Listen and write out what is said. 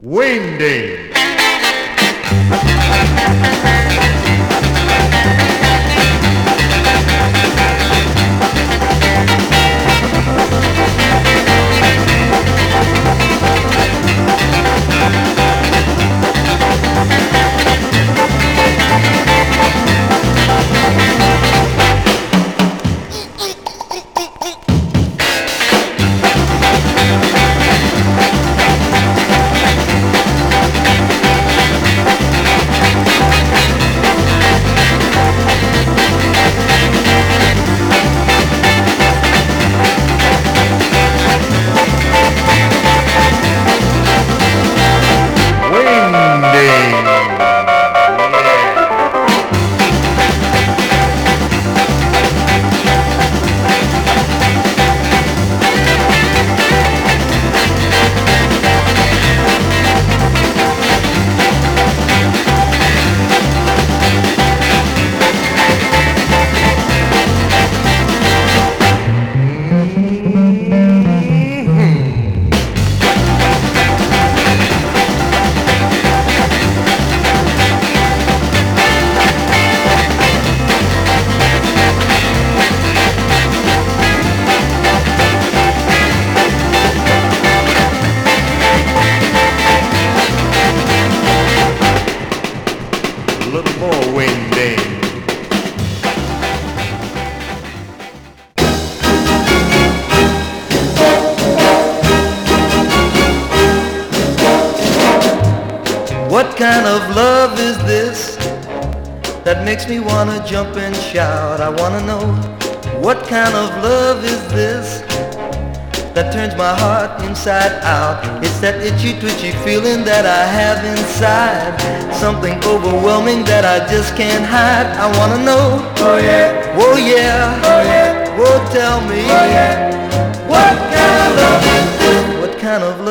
Windy. A little more windy. What kind of love is this that makes me wanna jump and shout? I wanna know, what kind of love is this that turns my heart inside out? It's that itchy twitchy feeling that I have inside, something overwhelming that I just can't hide. I wanna know, oh yeah, oh yeah, oh yeah, oh tell me, oh yeah, what kind of love is this? What kind of love